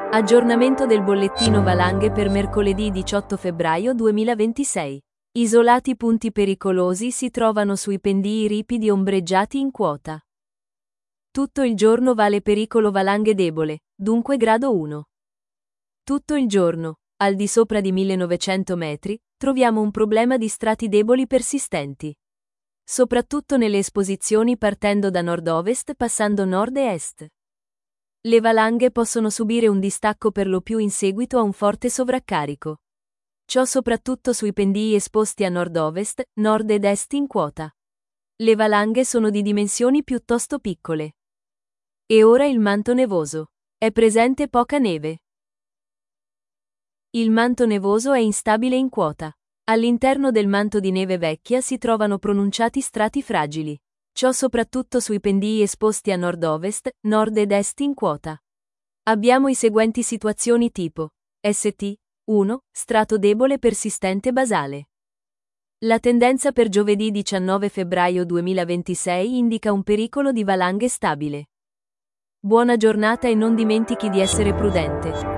Aggiornamento del bollettino valanghe per mercoledì 18 febbraio 2026. Isolati punti pericolosi si trovano sui pendii ripidi ombreggiati in quota. Tutto il giorno vale pericolo valanghe debole, dunque grado 1. Tutto il giorno, al di sopra di 1900 metri, troviamo un problema di strati deboli persistenti. Soprattutto nelle esposizioni partendo da nord-ovest passando nord e est. Le valanghe possono subire un distacco per lo più in seguito a un forte sovraccarico. Ciò soprattutto sui pendii esposti a nord-ovest, nord ed est in quota. Le valanghe sono di dimensioni piuttosto piccole. E ora il manto nevoso. È presente poca neve. Il manto nevoso è instabile in quota. All'interno del manto di neve vecchia si trovano pronunciati strati fragili. Ciò soprattutto sui pendii esposti a nord-ovest, nord ed est in quota. Abbiamo i seguenti situazioni tipo ST 1. Strato debole persistente basale. La tendenza per giovedì 19 febbraio 2026 indica un pericolo di valanghe stabile. Buona giornata e non dimentichi di essere prudente.